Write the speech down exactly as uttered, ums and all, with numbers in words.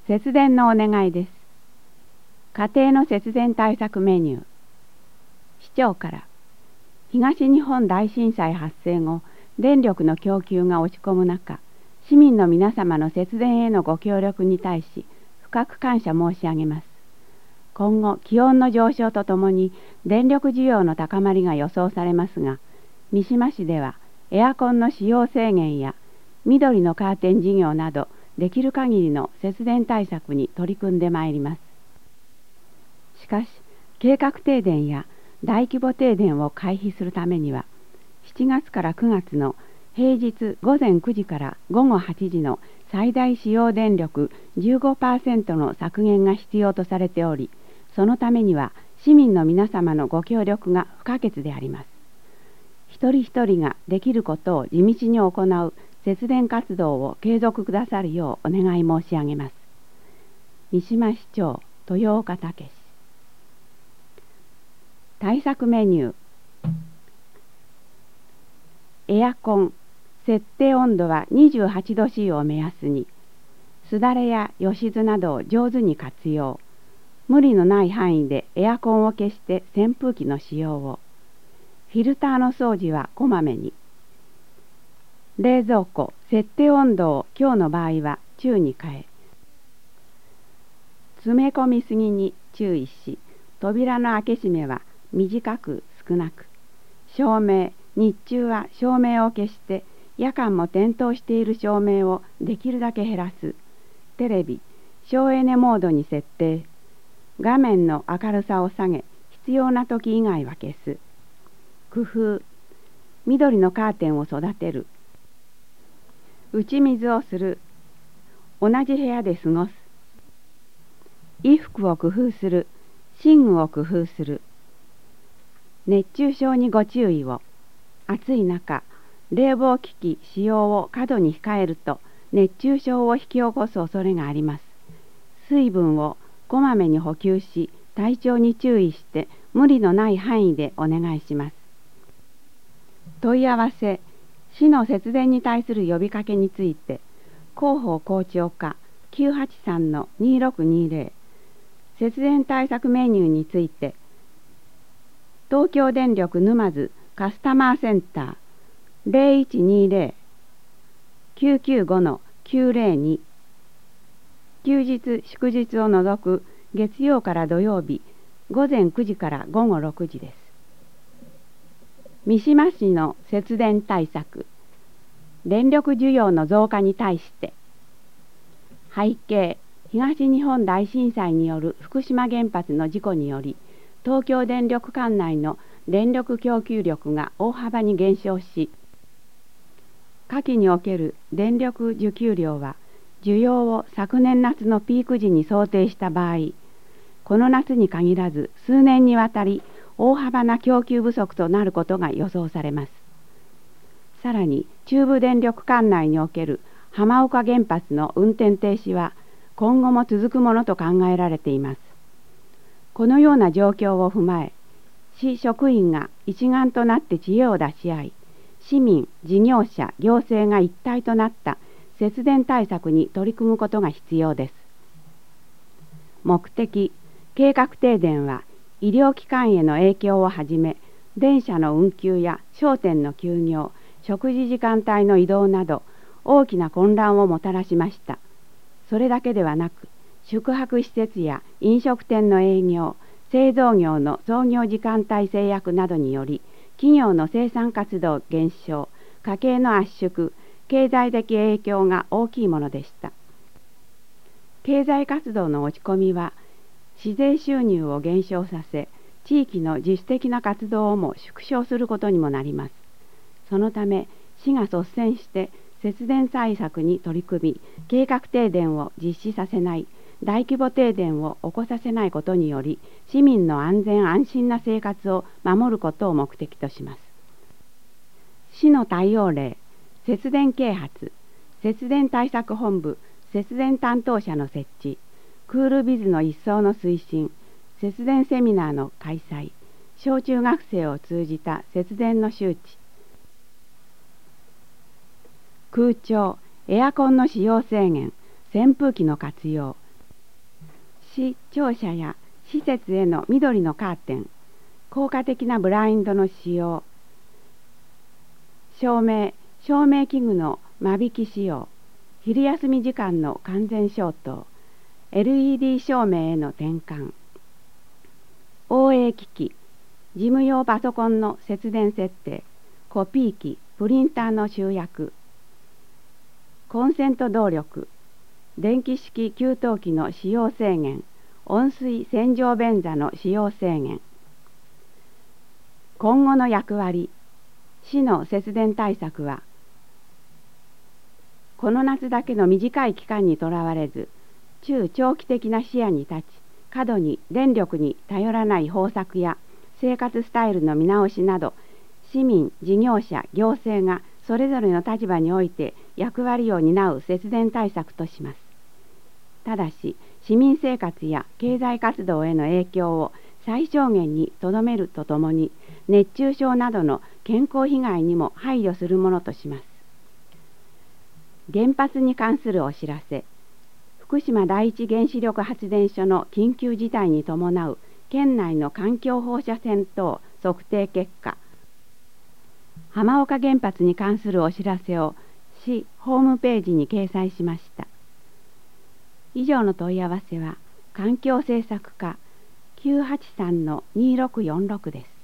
節電のお願いです。家庭の節電対策メニュー。市長から、東日本大震災発生後、電力の供給が落ち込む中、市民の皆様の節電へのご協力に対し、深く感謝申し上げます。今後、気温の上昇とともに電力需要の高まりが予想されますが、三島市ではエアコンの使用制限や緑のカーテン事業など、できる限りの節電対策に取り組んでまいります。しかし、計画停電や大規模停電を回避するためには、しちがつからくがつの平日午前くじから午後はちじの最大使用電力 じゅうごパーセント の削減が必要とされており、そのためには市民の皆様のご協力が不可欠であります。一人一人ができることを地道に行う節電活動を継続くださるようお願い申し上げます。三島市長豊岡武史。対策メニュー。エアコン設定温度はにじゅうはちど C を目安に、すだれやよしずなどを上手に活用。無理のない範囲でエアコンを消して扇風機の使用を。フィルターの掃除はこまめに。冷蔵庫設定温度を今日の場合は中に変え、詰め込みすぎに注意し、扉の開け閉めは短く少なく、照明、日中は照明を消して、夜間も点灯している照明をできるだけ減らす。テレビ、省エネモードに設定。画面の明るさを下げ、必要な時以外は消す。工夫、緑のカーテンを育てる。打ち水をする。同じ部屋で過ごす。衣服を工夫する。寝具を工夫する。熱中症にご注意を。暑い中、冷房機器使用を過度に控えると熱中症を引き起こす恐れがあります。水分をこまめに補給し、体調に注意して無理のない範囲でお願いします。問い合わせ、市の節電に対する呼びかけについて、広報校長課 きゅうはちさんのにろくにぜろ、節電対策メニューについて、東京電力沼津カスタマーセンター ゼロいちにゼロ きゅうきゅうごのきゅうゼロに、休日祝日を除く月曜から土曜日午前くじから午後ろくじです。三島市の節電対策、電力需要の増加に対して、背景、東日本大震災による福島原発の事故により、東京電力管内の電力供給力が大幅に減少し、夏季における電力需給量は需要を昨年夏のピーク時に想定した場合、この夏に限らず数年にわたり大幅な供給不足となることが予想されます。さらに中部電力管内における浜岡原発の運転停止は今後も続くものと考えられています。このような状況を踏まえ、市職員が一丸となって知恵を出し合い、市民、事業者、行政が一体となった節電対策に取り組むことが必要です。目的、計画停電は医療機関への影響をはじめ、電車の運休や商店の休業、食事時間帯の移動など大きな混乱をもたらしました。それだけではなく、宿泊施設や飲食店の営業、製造業の操業時間帯制約などにより、企業の生産活動減少、家計の圧縮、経済的影響が大きいものでした。経済活動の落ち込みは、市税収入を減少させ、地域の自主的な活動をも縮小することにもなります。そのため、市が率先して節電対策に取り組み、計画停電を実施させない、大規模停電を起こさせないことにより、市民の安全安心な生活を守ることを目的とします。市の対応例、節電啓発、節電対策本部、節電担当者の設置、クールビズの一層の推進、節電セミナーの開催、小中学生を通じた節電の周知、空調、エアコンの使用制限、扇風機の活用、 市庁舎や施設への緑のカーテン、効果的なブラインドの使用、照明、照明器具の間引き使用、昼休み時間の完全消灯、エルイーディー 照明への転換、オーエー 機器、事務用パソコンの節電設定、コピー機、プリンターの集約、コンセント動力、電気式給湯器の使用制限、温水洗浄便座の使用制限。今後の役割、市の節電対策は、この夏だけの短い期間にとらわれず、中長期的な視野に立ち、過度に電力に頼らない方策や生活スタイルの見直しなど、市民、事業者、行政がそれぞれの立場において役割を担う節電対策とします。ただし、市民生活や経済活動への影響を最小限にとどめるとともに、熱中症などの健康被害にも配慮するものとします。原発に関するお知らせ。福島第一原子力発電所の緊急事態に伴う県内の環境放射線等測定結果、浜岡原発に関するお知らせを市ホームページに掲載しました。以上の問い合わせは環境政策課 きゅうはちさんのにろくよんろく です。